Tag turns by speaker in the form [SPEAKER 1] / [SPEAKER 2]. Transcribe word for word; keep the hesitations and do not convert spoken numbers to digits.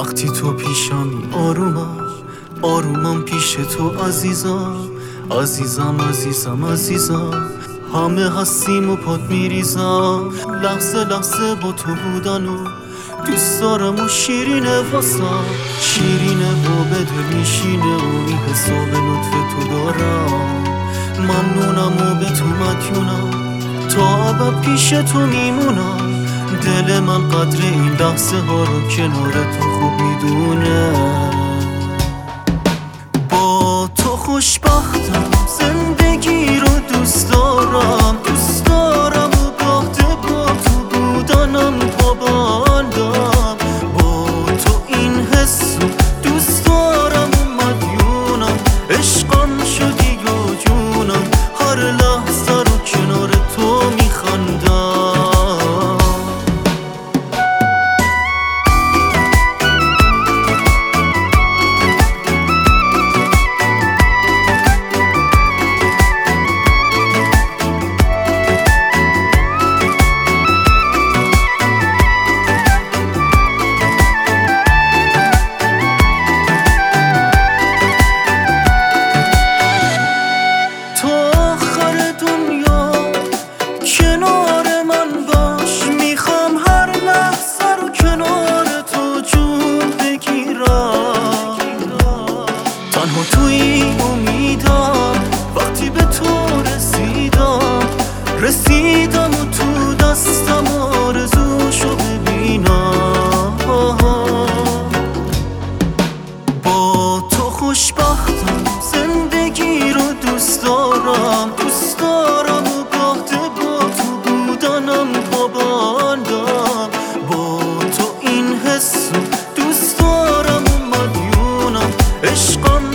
[SPEAKER 1] وقتی تو پیشمی آرومم آرومم پیش تو عزیزم عزیزم عزیزم عزیزم همه هستیم و پات میریزم لحظه لحظه با تو بودن و دوست دارم و شیرینه واسم شیرینه و به دل میشینه و این حساب لطف تو دارم ممنونم و به تو مدیونم تا ابد پیش تو میمونم دل من قدر این لحظه ها رو کنار تو خوب میدونه با تو خوشبختم زندگی رو دوست دارم دوست دارم و وقت با تو بودنم پابندم با تو این حس رو دوست دارم و مدیونم عشقم شدی و جونم هر لحظه رو کنار تو میخندم تنها توی امیدم وقتی به تو رسیدم رسیدم و تو دستم آرزوشو ببینم با تو خوشبختم زندگی رو دوست دارم دوست دارم و وقت با تو بودنم پابندم با تو این حس رو دوست دارم و مدیونم عشقم